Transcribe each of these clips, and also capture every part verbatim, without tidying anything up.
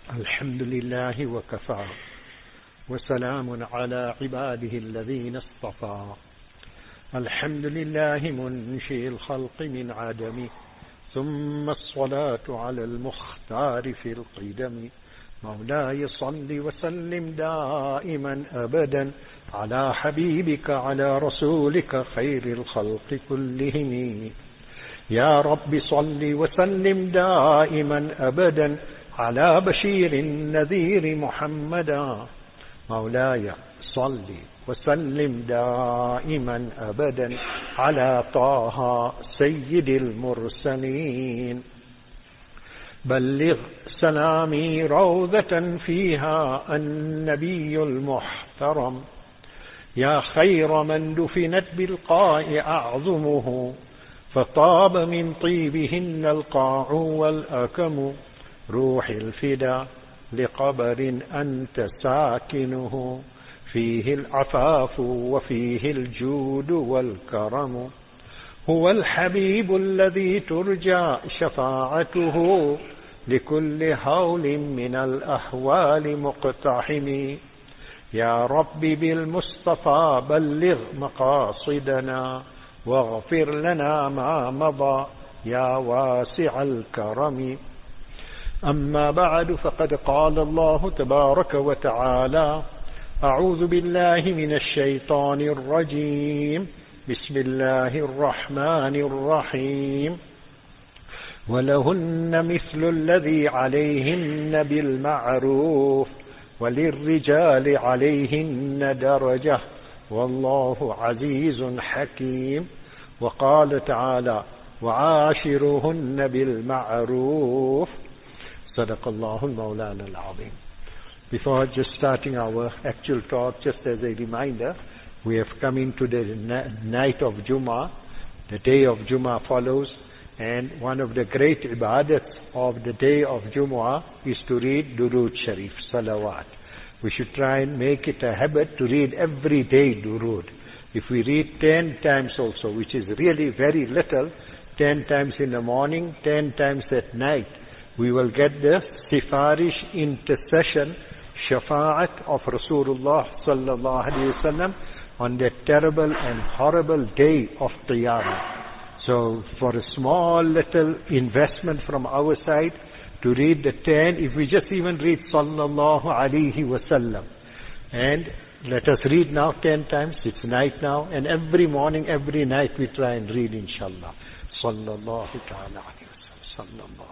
الحمد لله وكفى وسلام على عباده الذين اصطفى. الحمد لله منشئ الخلق من عدم، ثم الصلاة على المختار في القدم. مولاي صل وسلم دائما أبدا على حبيبك على رسولك خير الخلق كلهم. يا رب صل وسلم دائما أبدا على بشير النذير محمدا. مولاي صل وسلم دائما أبدا على طه سيد المرسلين. بلغ سلامي روضة فيها النبي المحترم، يا خير من دفنت بالقاء أعظمه، فطاب من طيبهن القاع والأكم. روح الفدا لقبر أنت ساكنه، فيه العفاف وفيه الجود والكرم. هو الحبيب الذي ترجى شفاعته لكل هول من الأهوال مقتحم. يا رب بالمصطفى بلغ مقاصدنا، واغفر لنا ما مضى يا واسع الكرم. أما بعد، فقد قال الله تبارك وتعالى: أعوذ بالله من الشيطان الرجيم، بسم الله الرحمن الرحيم. ولهن مثل الذي عليهن بالمعروف، وللرجال عليهن درجة، والله عزيز حكيم. وقال تعالى: وعاشرهن بالمعروف. صدق الله المولانا العظيم. Before just starting our actual talk, just as a reminder, we have come into the night of Jummah. The day of Jummah follows, and one of the great ibadats of the day of Jummah is to read Durood Sharif, Salawat. We should try and make it a habit to read every day Durood. If we read ten times also, which is really very little, ten times in the morning, ten times at night, we will get the sifarish intercession, shafa'at of Rasulullah sallallahu alaihi wasallam on that terrible and horrible day of Qiyamah. So for a small little investment from our side to read the ten, if we just even read sallallahu alaihi wasallam, and let us read now ten times, it's night now, and every morning, every night we try and read, inshallah. Sallallahu ta'ala alaihi wasallam. Sallallahu.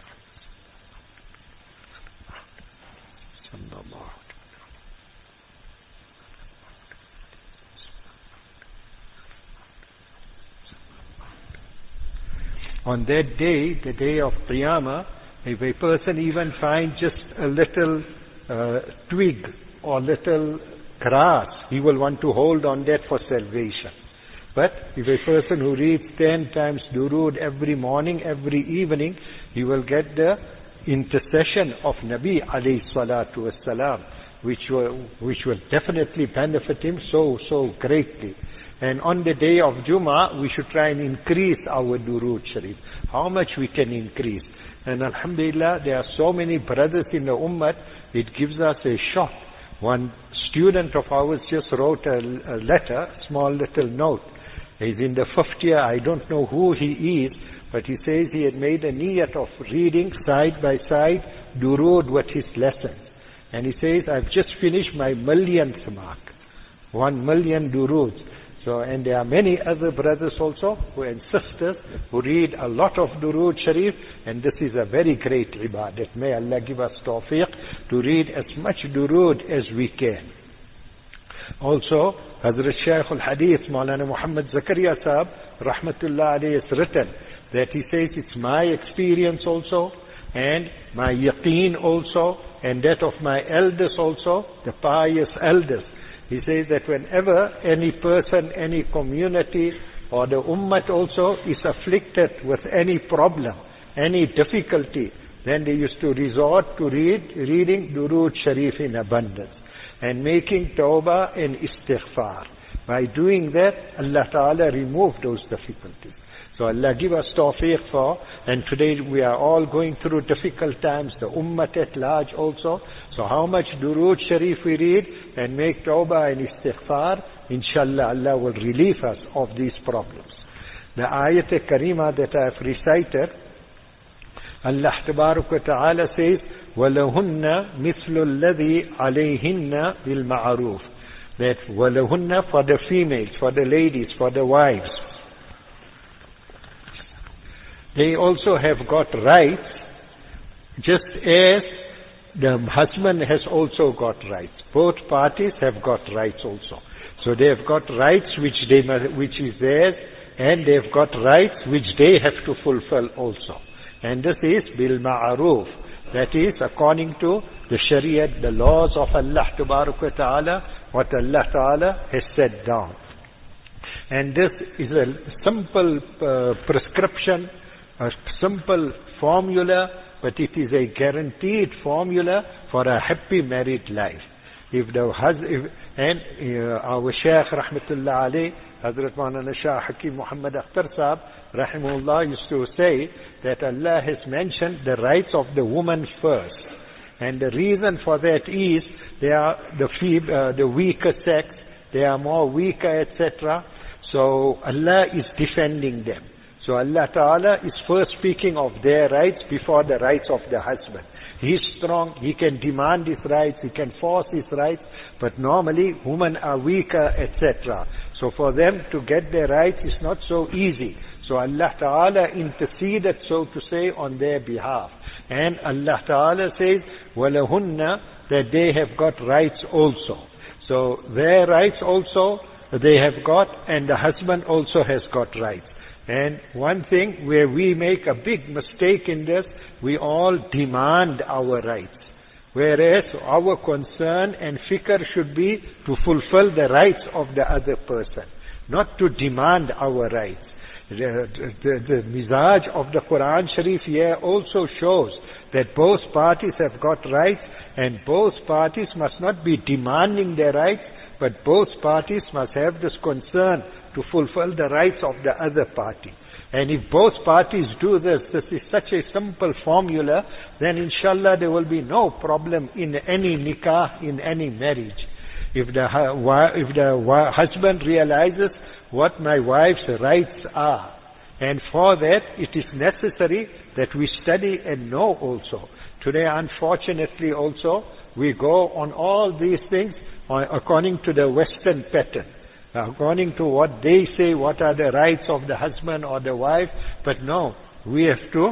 On that day, the day of Qiyamah, if a person even finds just a little uh, twig or little grass, he will want to hold on that for salvation. But if a person who reads ten times Durood every morning, every evening, he will get the intercession of Nabi alayhi salatu wassalam, which will, which will definitely benefit him so, so greatly. And on the day of Jummah, we should try and increase our Durood Sharif. How much we can increase. And alhamdulillah, there are so many brothers in the Ummah, it gives us a shock. One student of ours just wrote a, a letter, small little note. He's in the fifth year, I don't know who he is, but he says he had made a niyat of reading side by side Durood with his lessons. And he says, I've just finished my millionth mark. One million Duroods. So, and there are many other brothers also who, and sisters who read a lot of Durood Sharif, and this is a very great ibadat. May Allah give us tawfiq to read as much Durood as we can. Also, Hazrat Shaykh al-Hadith, Maulana Muhammad Zakaria Sahab, Rahmatullah alayhi, has written that he says it's my experience also, and my yaqeen also, and that of my elders also, the pious elders. He says that whenever any person, any community, or the ummah also is afflicted with any problem, any difficulty, then they used to resort to read, reading Durood Sharif in abundance, and making tawbah and istighfar. By doing that, Allah Ta'ala removed those difficulties. So Allah give us tawfiq for, and today we are all going through difficult times, the ummah at large also. So how much durood sharif we read and make tawbah and istighfar, inshallah Allah will relieve us of these problems. The ayat karima that I have recited, Allah Tabarak wa Ta'ala says, وَلَهُنَّ مِثْلُ الَّذِي عَلَيْهِنَّ بِالْمَعْرُوفِ. That وَلَهُنَّ for the females, for the ladies, for the wives. They also have got rights, just as the husband has also got rights. Both parties have got rights also. So they have got rights which they must, which is theirs, and they have got rights which they have to fulfill also. And this is bil ma'aruf. That is according to the Shariat, the laws of Allah Tabarak wa Ta'ala, what Allah Ta'ala has set down. And this is a simple uh, prescription, a simple formula, but it is a guaranteed formula for a happy married life. If the husband, and uh, our Shaykh Rahmatullah alayh, Hazrat Maulana Shah Hakim Muhammad Akhtar Sahab, Rahimullah, used to say that Allah has mentioned the rights of the woman first. And the reason for that is they are the, fee- uh, the weaker sex, they are more weaker, et cetera. So Allah is defending them. So Allah Ta'ala is first speaking of their rights before the rights of the husband. He is strong, he can demand his rights, he can force his rights, but normally women are weaker, et cetera. So for them to get their rights is not so easy. So Allah Ta'ala interceded, so to say, on their behalf. And Allah Ta'ala says, وَلَهُنَّ, that they have got rights also. So their rights also they have got, and the husband also has got rights. And one thing where we make a big mistake in this, we all demand our rights. Whereas our concern and fikr should be to fulfill the rights of the other person, not to demand our rights. The, the, the mizaj of the Quran Sharif here also shows that both parties have got rights, and both parties must not be demanding their rights, but both parties must have this concern to fulfill the rights of the other party. And if both parties do this, this is such a simple formula, then inshallah there will be no problem in any nikah, in any marriage. If the, if the husband realizes what my wife's rights are, and for that it is necessary that we study and know also. Today, unfortunately also, we go on all these things according to the Western pattern. According to what they say, what are the rights of the husband or the wife. But no, we have to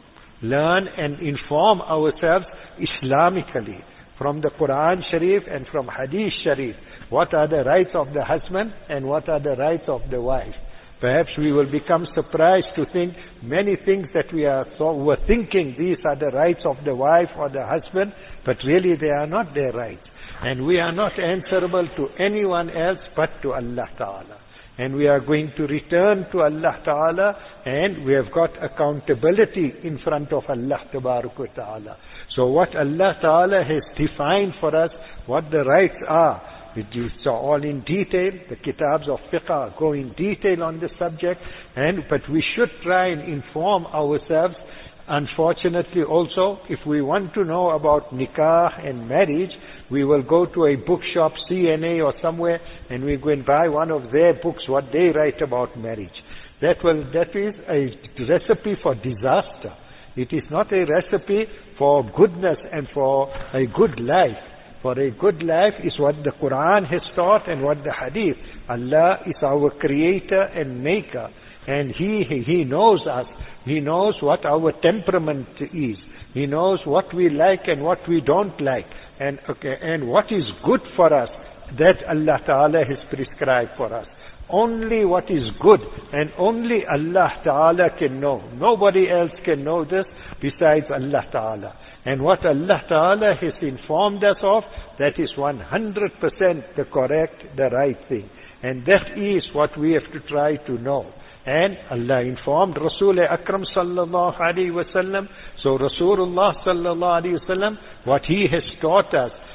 learn and inform ourselves Islamically from the Quran Sharif and from Hadith Sharif. What are the rights of the husband and what are the rights of the wife? Perhaps we will become surprised to think many things that we are so, were thinking these are the rights of the wife or the husband, but really they are not their rights. And we are not answerable to anyone else but to Allah Ta'ala. And we are going to return to Allah Ta'ala, and we have got accountability in front of Allah Ta'ala. So what Allah Ta'ala has defined for us, what the rights are, it is all in detail. The kitabs of fiqh go in detail on this subject, and but we should try and inform ourselves. Unfortunately also, if we want to know about nikah and marriage, we will go to a bookshop, C N A or somewhere, and we go and buy one of their books, what they write about marriage. That will, that is a recipe for disaster. It is not a recipe for goodness and for a good life. For a good life is what the Quran has taught and what the Hadith. Allah is our creator and maker, and He, He knows us. He knows what our temperament is. He knows what we like and what we don't like. And, okay, and what is good for us, that Allah Ta'ala has prescribed for us. Only what is good, and only Allah Ta'ala can know. Nobody else can know this besides Allah Ta'ala. And what Allah Ta'ala has informed us of, that is one hundred percent the correct, the right thing. And that is what we have to try to know. And Allah informed Rasul Akram sallallahu alaihi wasallam. So Rasulullah sallallahu alaihi wasallam, what he has taught us,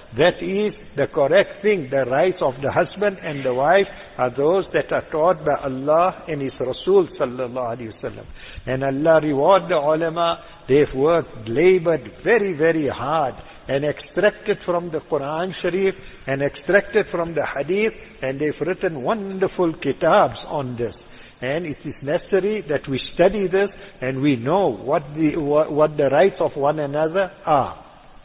That is the correct thing. The rights of the husband and the wife are those that are taught by Allah and His Rasul sallallahu alaihi wasallam. And Allah reward the ulama. They've worked, labored very, very hard and extracted from the Quran Sharif and extracted from the Hadith, and they've written wonderful kitabs on this. And it is necessary that we study this and we know what the, what, what the rights of one another are.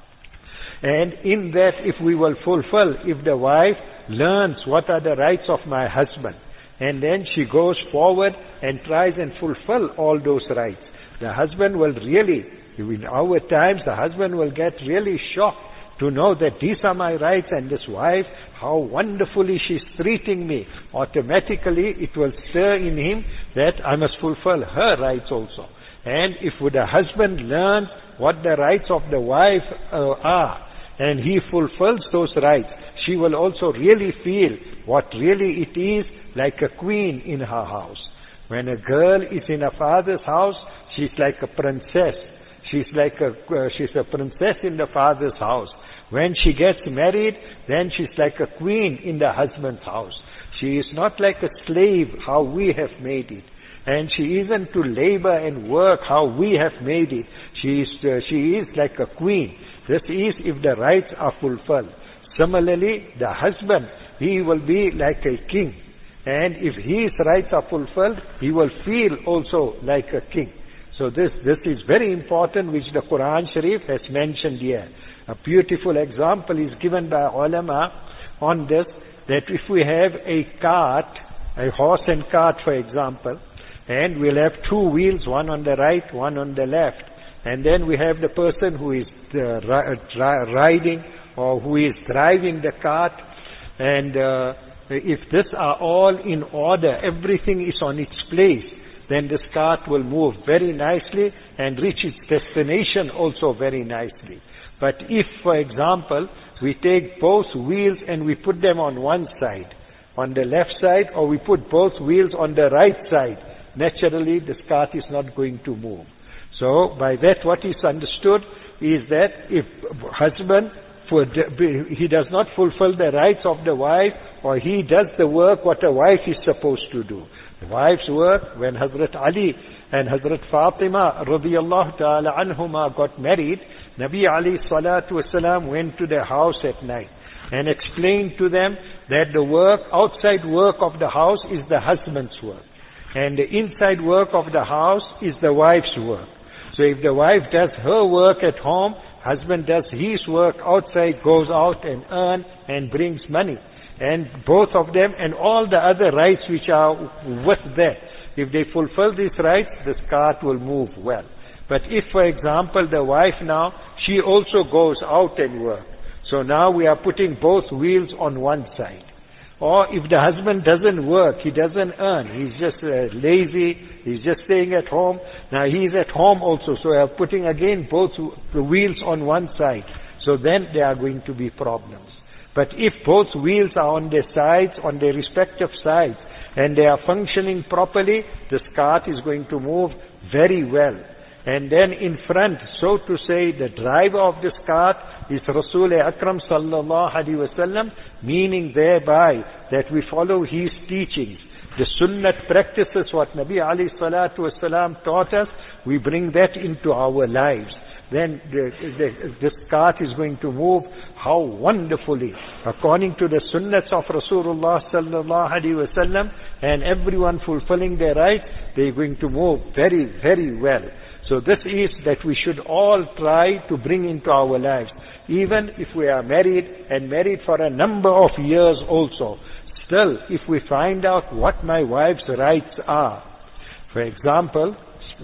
And in that, if we will fulfill, if the wife learns what are the rights of my husband, and then she goes forward and tries and fulfill all those rights, the husband will really, in our times, the husband will get really shocked to know that these are my rights, and this wife, how wonderfully she's treating me. Automatically, it will stir in him that I must fulfill her rights also. And if the husband learns what the rights of the wife uh, are, and he fulfills those rights, she will also really feel what really it is like a queen in her house. When a girl is in her father's house, she's like a princess. She's like a, uh, she's a princess in the father's house. When she gets married, then she's like a queen in the husband's house. She is not like a slave, how we have made it. And she isn't to labor and work how we have made it. She is, uh, she is like a queen. This is if the rights are fulfilled. Similarly, the husband, he will be like a king. And if his rights are fulfilled, he will feel also like a king. So this, this is very important, which the Quran Sharif has mentioned here. A beautiful example is given by ulama on this, that if we have a cart, a horse and cart for example, and we'll have two wheels, one on the right, one on the left, and then we have the person who is uh, ri- riding or who is driving the cart, and uh, if this are all in order, everything is on its place, then this cart will move very nicely and reach its destination also very nicely. But if, for example, we take both wheels and we put them on one side, on the left side, or we put both wheels on the right side, naturally this cart is not going to move. So by that what is understood is that if husband, for the, he does not fulfill the rights of the wife, or he does the work what a wife is supposed to do. The wife's work, when Hazrat Ali and Hazrat Fatima radiyallahu ta'ala anhuma got married, Nabi alayhi salatu wasalam went to their house at night and explained to them that the work, outside work of the house is the husband's work, and the inside work of the house is the wife's work. So if the wife does her work at home, husband does his work outside, goes out and earn and brings money. And both of them and all the other rights which are with that, if they fulfill these rights, this cart will move well. But if, for example, the wife now, she also goes out and work. So now we are putting both wheels on one side. Or if the husband doesn't work, he doesn't earn, he's just uh, lazy, he's just staying at home. Now he's at home also, so we are putting again both the wheels on one side. So then there are going to be problems. But if both wheels are on their sides, on their respective sides, and they are functioning properly, this cart is going to move very well. And then in front, so to say, the driver of this cart is Rasul Akram sallallahu alaihi wasallam, meaning thereby that we follow his teachings. The sunnat practices what Nabi alayhi salatu wasallam taught us, we bring that into our lives. Then the, the, this cart is going to move how wonderfully, according to the sunnats of Rasulullah sallallahu alaihi wasallam, and everyone fulfilling their rights, they're going to move very, very well. So this is that we should all try to bring into our lives. Even if we are married and married for a number of years also, still if we find out what my wife's rights are. For example,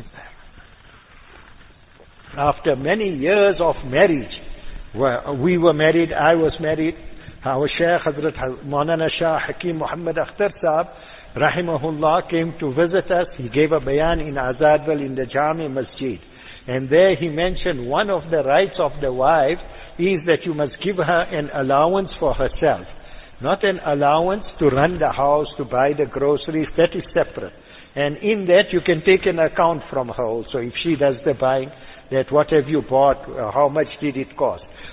after many years of marriage, where we were married, I was married, our Shaykh Hazrat Maulana Shah Hakim Muhammad Akhtar Sahab Rahimahullah came to visit us. He gave a bayan in Azadwal in the Jami Masjid. And there he mentioned one of the rights of the wife is that you must give her an allowance for herself. Not an allowance to run the house, to buy the groceries, that is separate. And in that you can take an account from her also. If she does the buying, that what have you bought, uh, how much did it cost.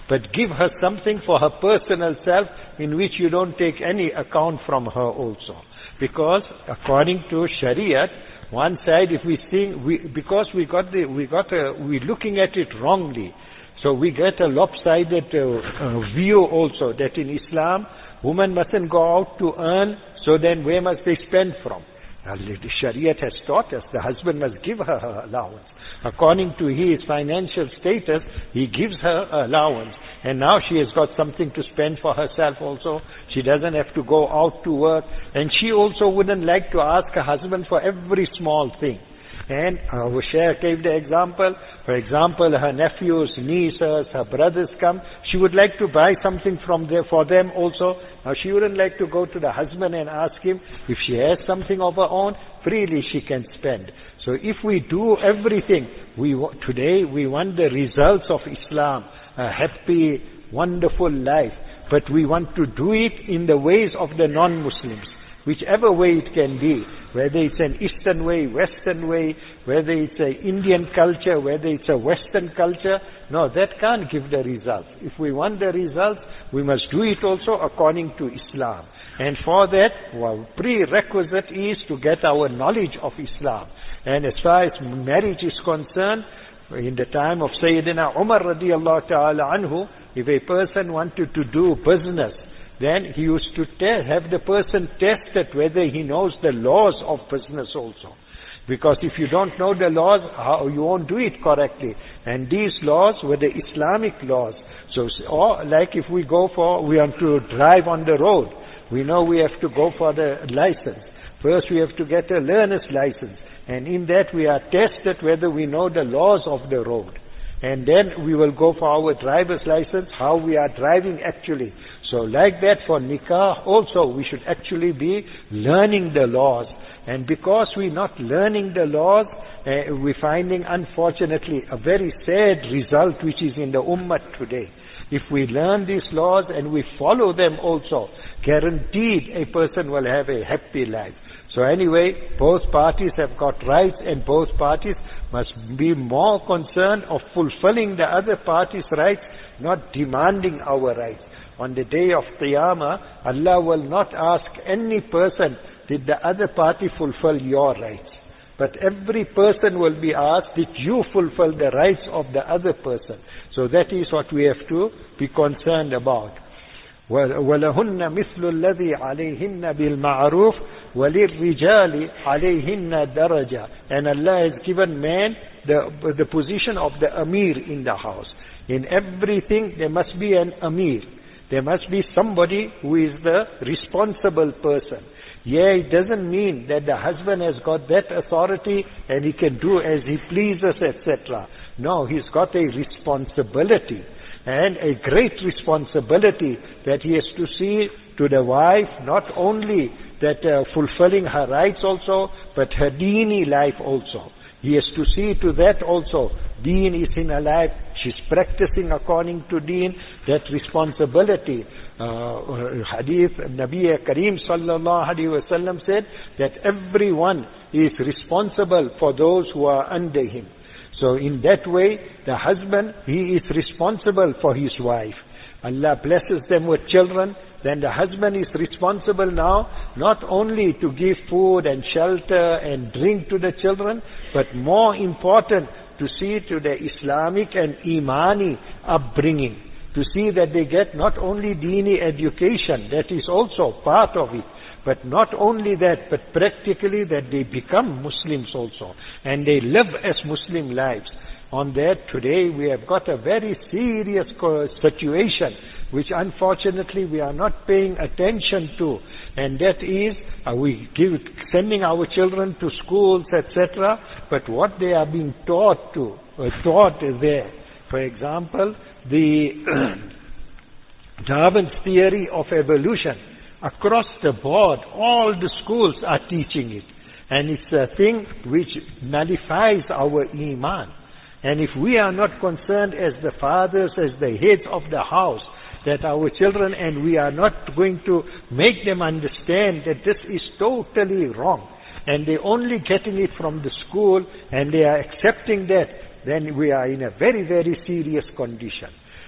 but give her something for her personal self in which you don't take any account from her also. Because according to Shariat, one side, if we think, we, because we got the, we got a, we're looking at it wrongly, so we get a lopsided uh, uh, view also that in Islam, women mustn't go out to earn, so then where must they spend from? Now, the Shariat has taught us the husband must give her her allowance. According to his financial status, he gives her allowance. And now she has got something to spend for herself also. She doesn't have to go out to work. And she also wouldn't like to ask her husband for every small thing. And our Shaykh gave the example. For example, her nephews, nieces, her brothers come. She would like to buy something from there for them also. Now she wouldn't like to go to the husband and ask him. If she has something of her own, freely she can spend. So if we do everything, we today we want the results of Islam, a happy, wonderful life. But we want to do it in the ways of the non-Muslims. Whichever way it can be, whether it's an Eastern way, Western way, whether it's an Indian culture, whether it's a Western culture, no, that can't give the results. If we want the results, we must do it also according to Islam. And for that, our prerequisite is to get our knowledge of Islam. And as far as marriage is concerned, in the time of Sayyidina Umar radiallahu ta'ala anhu, if a person wanted to do business, then he used to te- have the person tested whether he knows the laws of business also. Because if you don't know the laws, how you won't do it correctly. And these laws were the Islamic laws. So, or like if we go for, we want to drive on the road, we know we have to go for the license. First we have to get a learner's license. And in that we are tested whether we know the laws of the road. And then we will go for our driver's license, how we are driving actually. So like that for nikah also, we should actually be learning the laws. And because we're not learning the laws, uh, we're finding unfortunately a very sad result which is in the ummah today. If we learn these laws and we follow them also, guaranteed a person will have a happy life. So anyway, both parties have got rights and both parties must be more concerned of fulfilling the other party's rights, not demanding our rights. On the day of Qiyamah, Allah will not ask any person, did the other party fulfill your rights? But every person will be asked, did you fulfill the rights of the other person? So that is what we have to be concerned about. وَلَهُنَّ مِثْلُ الَّذِي عَلَيْهِنَّ بِالْمَعْرُوفِ وَلِلرِّجَالِ عَلَيْهِنَّ دَرَجَةً. And Allah has given man the, the position of the Amir in the house. In everything there must be an Amir. There must be somebody who is the responsible person. Yeah, it doesn't mean that the husband has got that authority and he can do as he pleases, et cetera. No, he's got a responsibility. And a great responsibility that he has to see to the wife, not only that uh, fulfilling her rights also, but her deeni life also. He has to see to that also. Deen is in her life. She's practicing according to deen. That responsibility. Uh, hadith, Nabi Kareem sallallahu alaihi wasallam said that everyone is responsible for those who are under him. So in that way, the husband, he is responsible for his wife. Allah blesses them with children. Then the husband is responsible now, not only to give food and shelter and drink to the children, but more important, to see to the Islamic and Imani upbringing. To see that they get not only Deeni education, that is also part of it. But not only that, but practically that they become Muslims also. And they live as Muslim lives. On that, today we have got a very serious situation, which unfortunately we are not paying attention to. And that is, uh, we give, sending our children to schools, et cetera. But what they are being taught to, uh, taught is there. For example, the Darwin's theory of evolution. Across the board, all the schools are teaching it. And it's a thing which nullifies our iman. And if we are not concerned as the fathers, as the heads of the house, that our children, and we are not going to make them understand that this is totally wrong, and they're only getting it from the school, and they are accepting that, then we are in a very, very serious condition.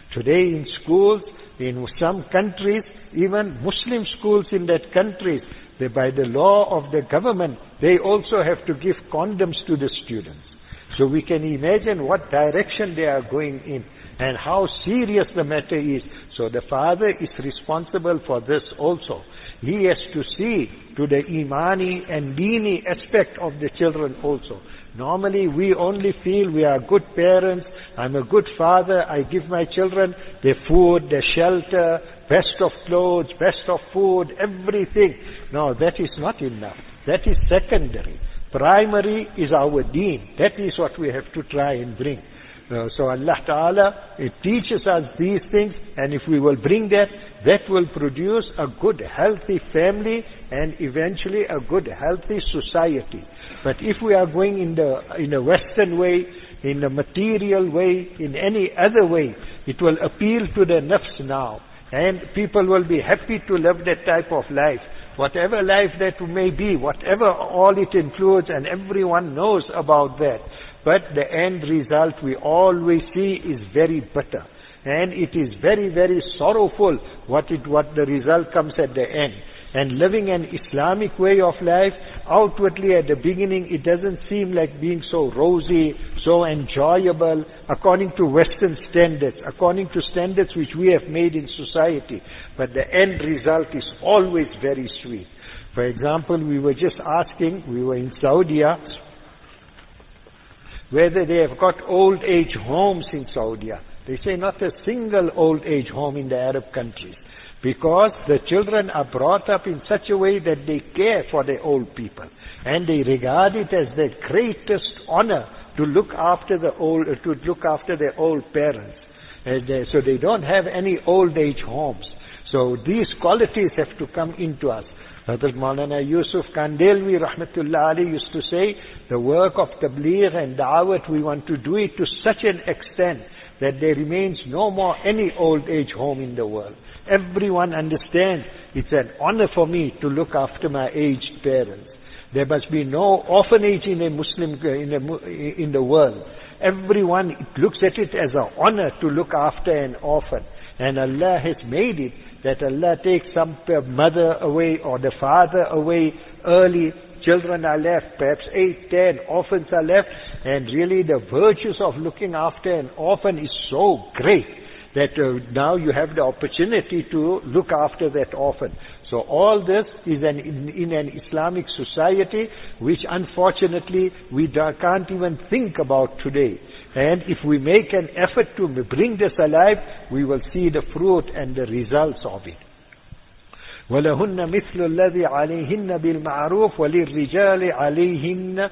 Today in schools, in some countries, even Muslim schools in that country, they, by the law of the government, they also have to give condoms to the students. So we can imagine what direction they are going in and how serious the matter is. So the father is responsible for this also. He has to see to the imani and dini aspect of the children also. Normally we only feel we are good parents, I'm a good father, I give my children their food, their shelter, best of clothes, best of food, everything. No, that is not enough. That is secondary. Primary is our deen. That is what we have to try and bring. Uh, so Allah Ta'ala, it teaches us these things, and if we will bring that, that will produce a good healthy family and eventually a good healthy society. But if we are going in the in a Western way, in a material way, in any other way, it will appeal to the nafs now. And people will be happy to live that type of life. Whatever life that may be, whatever all it includes, and everyone knows about that. But the end result we always see is very bitter. And it is very, very sorrowful what it what the result comes at the end. And living an Islamic way of life, outwardly at the beginning it doesn't seem like being so rosy, so enjoyable, according to Western standards, according to standards which we have made in society. But the end result is always very sweet. For example, we were just asking, we were in Saudi, whether they have got old age homes in Saudi. They say not a single old age home in the Arab countries. Because the children are brought up in such a way that they care for their old people. And they regard it as their greatest honor to look after the old, to look after their old parents. And they, so they don't have any old age homes. So these qualities have to come into us. Hazrat Maulana Yusuf Kandelvi Rahmatullah Ali used to say, the work of Tabligh and Da'wat, we want to do it to such an extent that there remains no more any old age home in the world. Everyone understands it's an honor for me to look after my aged parents. There must be no orphanage in a Muslim in, a, in the world. Everyone looks at it as an honor to look after an orphan. And Allah has made it that Allah takes some mother away or the father away early. Children are left, perhaps eight, ten, orphans are left. And really the virtues of looking after an orphan is so great that uh, now you have the opportunity to look after that orphan. So all this is an, in, in an Islamic society which unfortunately we do, can't even think about today. And if we make an effort to bring this alive, we will see the fruit and the results of it. وَلَهُنَّ مِثْلُ الَّذِي عَلَيْهِنَّ بِالْمَعْرُوفِ وَلِلرِّجَالِ عَلَيْهِنَّ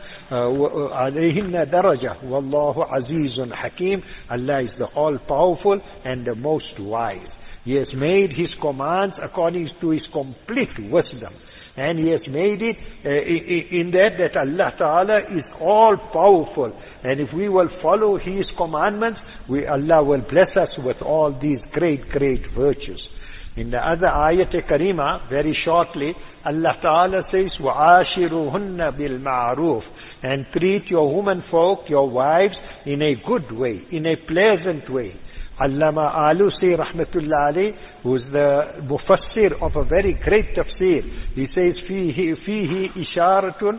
عَلَيْهِنَّ دَرَجَةٌ وَاللَّهُ عَزِيزٌ حَكِيمٌ. Allah is the all-powerful and the most wise. He has made His commands according to His complete wisdom. And He has made it uh, in that that Allah Ta'ala is all-powerful. And if we will follow His commandments, we, Allah will bless us with all these great, great virtues. In the other ayat karima, very shortly, Allah Ta'ala says, وَعَاشِرُهُنَّ بِالْمَعْرُوفِ, and treat your women folk, your wives, in a good way, in a pleasant way. Allama Alusi Rahmatullah Ali, who is the mufassir of a very great tafsir, he says, فِيهِ فِيهِ إِشَارَةٌ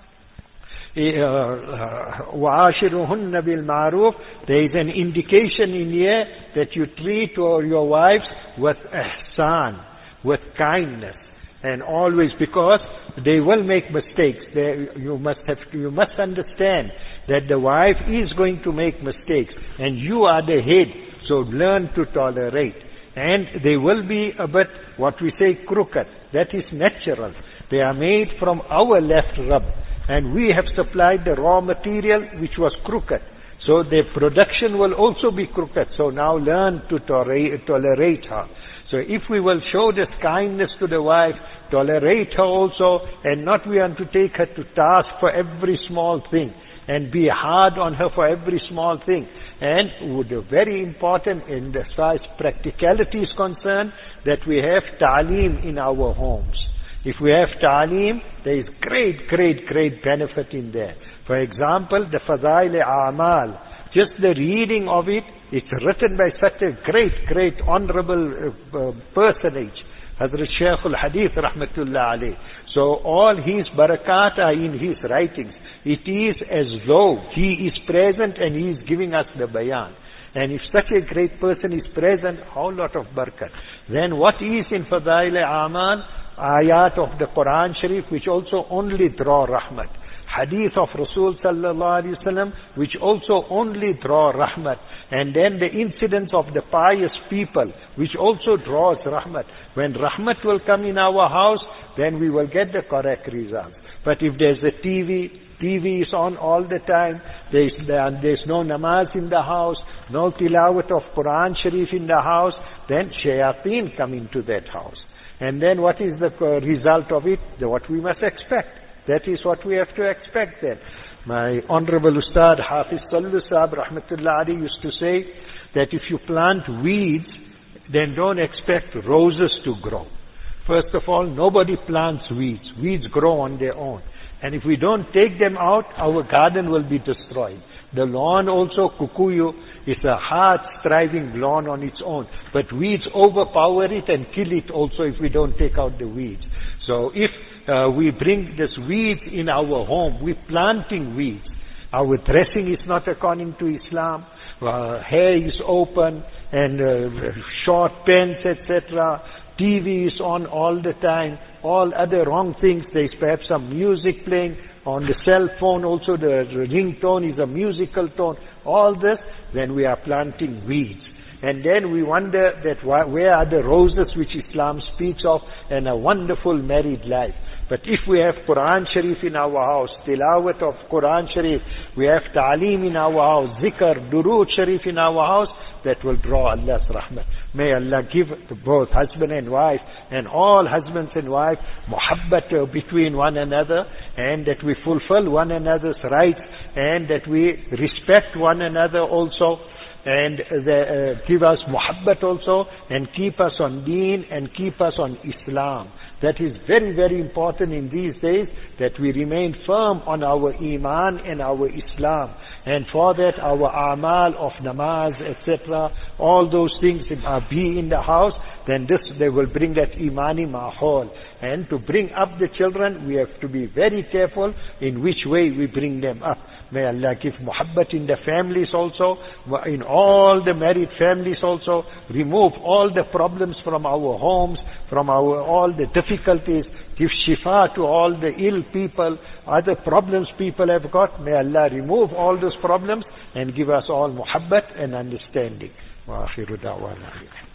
وَعَاشِرُهُنَّ بِالْمَعْرُوفِ. There is an indication in here that you treat your wives with ihsan, with kindness, and always, because they will make mistakes. They, you must have, you must understand that the wife is going to make mistakes, and you are the head, so learn to tolerate. And they will be a bit, what we say, crooked. That is natural. They are made from our left rub. And we have supplied the raw material which was crooked. So their production will also be crooked. So now learn to tolerate, tolerate her. So if we will show this kindness to the wife, tolerate her also, and not we want to take her to task for every small thing, and be hard on her for every small thing. And very important in as far as practicality is concerned, that we have ta'aleem in our homes. If we have ta'aleem, there is great, great, great benefit in there. For example, the Fadail A'mal, Just the reading of it, it's written by such a great, great, honorable uh, uh, personage, Hazrat Shaykh al-Hadith rahmatullah alayh. So all his barakat are in his writings. It is as though he is present and he is giving us the bayan. And if such a great person is present, how lot of barakat. Then what is in Fadail Amal? Ayat of the Quran Sharif, which also only draw rahmat. Hadith of Rasul sallallahu alaihi wasallam, which also only draw rahmat. And then the incidents of the pious people, which also draws rahmat. When rahmat will come in our house, then we will get the correct result. But if there's a T V, T V is on all the time, there's, there's no namaz in the house, no tilawat of Quran Sharif in the house, then shayateen come into that house. And then what is the result of it? What we must expect. That is what we have to expect then. My Honorable Ustad Hafiz Sallu Sahab rahmatullah alayhi used to say that if you plant weeds, then don't expect roses to grow. First of all, nobody plants weeds. Weeds grow on their own. And if we don't take them out, our garden will be destroyed. The lawn also, kukuyu, is a hard, thriving lawn on its own. But weeds overpower it and kill it also if we don't take out the weeds. So if uh, we bring this weeds in our home, we're planting weeds. Our dressing is not according to Islam. Uh, hair is open and uh, short pants, et cetera. T V is on all the time. All other wrong things. There's perhaps some music playing on the cell phone. Also the ringtone is a musical tone. All this, then we are planting weeds. And then we wonder that where are the roses which Islam speaks of and a wonderful married life. But if we have Quran Sharif in our house, tilawat of Quran Sharif, we have ta'aleem in our house, zikr, durood Sharif in our house, that will draw Allah's rahmah. May Allah give to both husband and wife and all husbands and wives muhabbat between one another, and that we fulfill one another's rights, and that we respect one another also, and the, uh, give us muhabbat also, and keep us on deen and keep us on Islam. That is very, very important in these days, that we remain firm on our iman and our Islam. And for that, our amal of namaz, et cetera, all those things uh, be in the house, then this, they will bring that imani mahol. And to bring up the children, we have to be very careful in which way we bring them up. May Allah give muhabbat in the families also, in all the married families also, remove all the problems from our homes, from our all the difficulties, give shifa to all the ill people, other problems people have got. May Allah remove all those problems and give us all muhabbat and understanding. Wa akhiru da'wana.